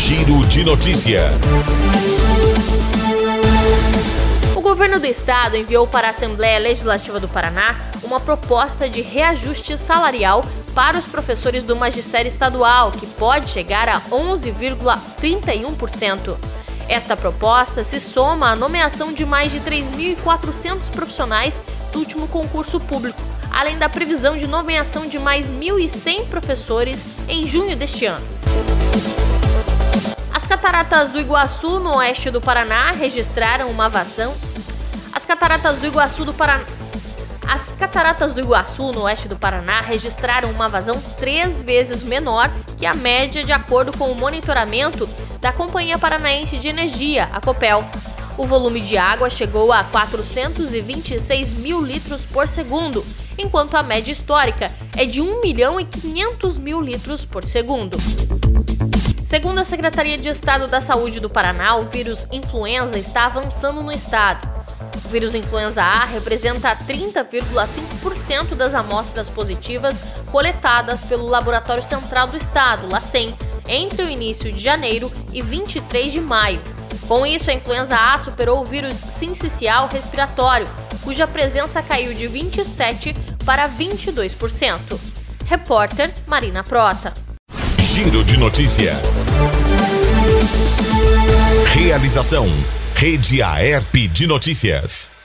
Giro de Notícia. O governo do estado enviou para a Assembleia Legislativa do Paraná uma proposta de reajuste salarial para os professores do magistério estadual, que pode chegar a 11,31%. Esta proposta se soma à nomeação de mais de 3.400 profissionais do último concurso público, além da previsão de nomeação de mais 1.100 professores em junho deste ano. As cataratas do Iguaçu, no oeste do Paraná, registraram uma vazão. As cataratas do Iguaçu, no oeste do Paraná, registraram uma vazão 3 vezes menor que a média, de acordo com o monitoramento da Companhia Paranaense de Energia, a Copel. O volume de água chegou a 426 mil litros por segundo, enquanto a média histórica é de 1.500.000 litros por segundo. Segundo a Secretaria de Estado da Saúde do Paraná, o vírus influenza está avançando no estado. O vírus influenza A representa 30,5% das amostras positivas coletadas pelo Laboratório Central do Estado, LACEN, entre o início de janeiro e 23 de maio. Com isso, a influenza A superou o vírus sincicial respiratório, cuja presença caiu de 27% para 22%. Repórter Marina Prota. Giro de Notícia. Realização: Rede Aerp de Notícias.